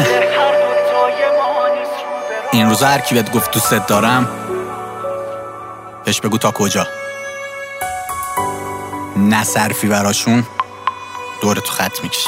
این روزا هر کی بهت گفت دوست دارم بهش بگو تا کجا. نه صرفی براشون دورتو خط میکشی.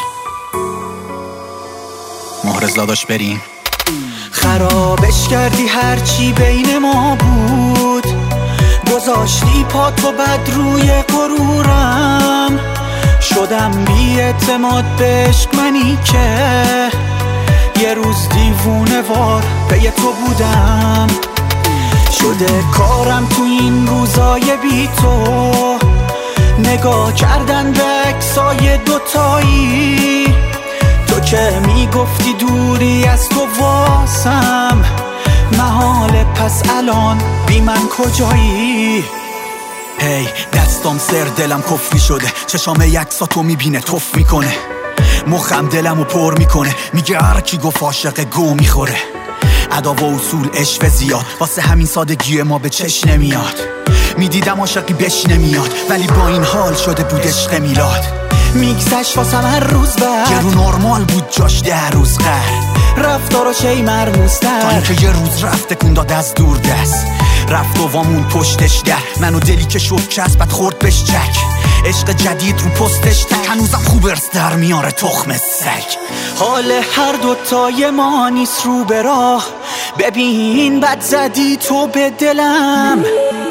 محرز داداش بریم. خرابش کردی هرچی بین ما بود، گذاشتی پاتو بد روی غرورم، شدم بی اعتماد به عشق منی که یه روز دیوونه وار به تو بودم. شده کارم تو این روزای بی تو نگاه کردن به عکسای دوتایی، تو که میگفتی دوری از تو واسم محاله، پس الان بی من کجایی؟ هی دستام سر دلم کفری شده، چشام یکساتو میبینه توف میکنه، مخم دلمو پر میکنه، میگه هر کی گفت عاشق گو میخوره. ادا و اصول عشق زیاد واسه همین سادگی ما به چش نمیاد، میدیدم عاشقی بش نمیاد ولی با این حال شده بود عشق میلاد. میگذشت واسم هر روز بعد یه رو نرمال بود جاش 10 روز رفتاراش ای مرموزتر، تا اینکه یه روز رفته کن داد از دور دست، رفت و وامون پشتش در منو دلی که شد چسبت خورد بهش چک، عشق جدید رو پستش تک، هنوزم خوب ارس در میاره تخم سگ. حال هر دوتای ما نیست رو به راه، ببین بد زدی تو به دلم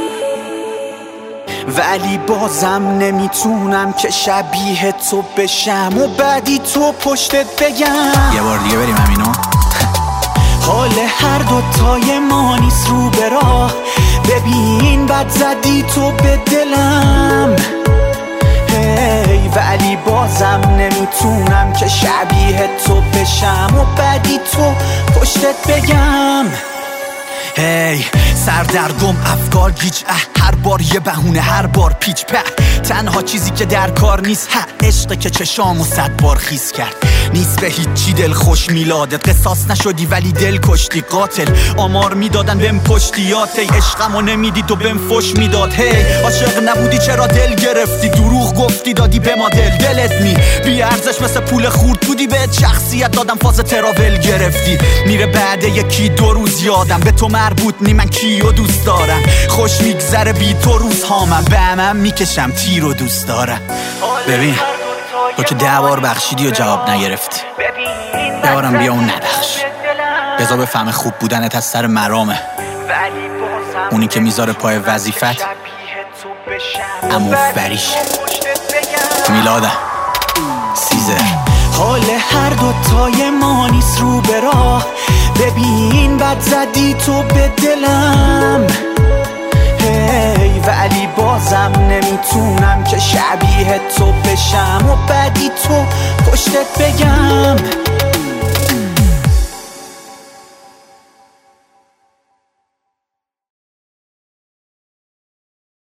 ولی بازم نمیتونم که شبیه تو بشم و بعدی تو پشتت بگم. یه بار دیگه بریم همینو. حال هر دوتای ما نیست رو به راه، ببین بد زدی تو به دلم هی ولی بازم نمیتونم که شبیه تو بشم و بعدی تو پشتت بگم. هی سردرگم افکار گیج هر بار یه بهونه هر بار پیچ په، تنها چیزی که در کار نیست عشقه که چشامو 100 بار خیس کرد، نیست به هیچی دل خوش میلادت، قصاص نشدی ولی دل کشتی قاتل، آمار میدادن بهم پشتیات، ای عشقمو نمیدید و بهم فش میداد. هی عاشق نبودی چرا دل گرفتی، دروغ گفتی دادی به ما دلت بی ارزش مثل پول خورد بودی، بهت شخصیت دادم فاز تراول گرفتی، میره بعد یکی 2 روز یادم به تو مربوط نی، من کیو دوست دارم، خوش میگذره بی تو روزهامم، به همم میکشم تیر و دوست دارم. ببین تو که 10 بار بخشیدی و جواب نگرفتی، ببارم بیا اون نبخش، بذار بفهم خوب بودنت از سر مرامه، اونی که میذاره پای وظیفت امو فریش. میلادم سیزر. حال هر دوتای ما نیست رو به راه، ببین بد زدی تو به دلم هی ولی بازم نمیتونم که شبیه تو بشم و بعدی تو پشتت بگم.